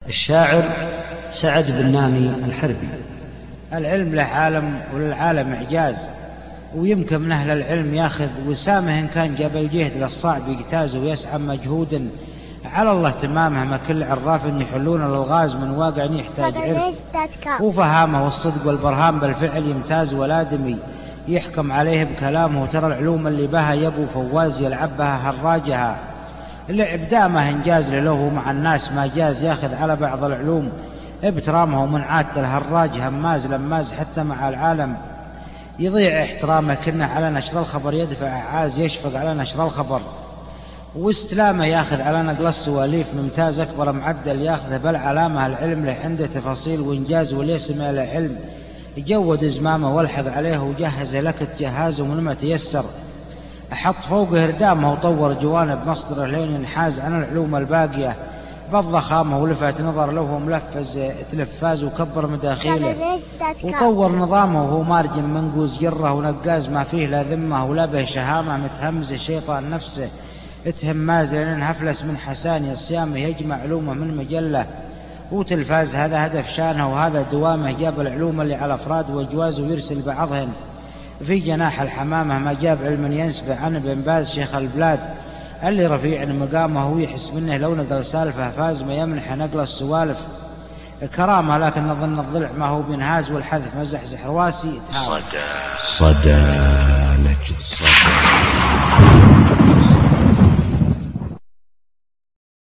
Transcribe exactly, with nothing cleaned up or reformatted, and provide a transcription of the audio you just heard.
الشاعر سعد بن نامي الحربي. العلم له عالم وللعالم إعجاز، ويمكن من أهل العلم ياخذ وسامه إن كان جبل جهد للصعب يجتاز ويسعى مجهودا على الله تمامه. ما كل عراف يحلون الألغاز من واقع يحتاج علم وفهامه، والصدق والبرهان بالفعل يمتاز، والآدمي يحكم عليه بكلامه. ترى العلوم اللي بها يبو فواز يلعبها هراجها، لعب دامه إنجاز له مع الناس ما جاز، ياخذ على بعض العلوم ابترامه ومن عادة الهراج هماز لماز، حتى مع العالم يضيع احترامه. كنا على نشر الخبر يدفع عاز، يشفق على نشر الخبر واستلامه، ياخذ على نقل السواليف ممتاز أكبر معدل ياخذه. بل علامة العلم له عنده تفاصيل وإنجاز، وليس ما له علم يجود زمامه والحق عليه وجهزه لك تجهازه من ما تيسر. أحط فوقه هردامه وطور جوانب مصدره لين ينحاز عن العلوم الباقية بالضخامة، ولفت نظر له ملفز تلفاز وكبر مداخيله، وطور نظامه وهو مارجن منقوز جره ونقاز ما فيه لا ذمه ولا به شهامة. متهمز الشيطان نفسه اتهماز لأن هفلس من حساني الصيامه، يجمع علومه من مجلة وتلفاز. هذا هدف شانه وهذا دوامه، جاب العلوم اللي على أفراد وأجواز ويرسل بعضهن في جناح الحمامة. ما جاب علم ينسبه عن ابن باز شيخ البلاد اللي رفيع مقامه ويحس منه لو نقل سالفه فاز. ما يمنح نقل السوالف كرامه، لكن نظن الضلع ما هو بينهاز والحذف مزحزح رواسي. صدى صدى لك صدى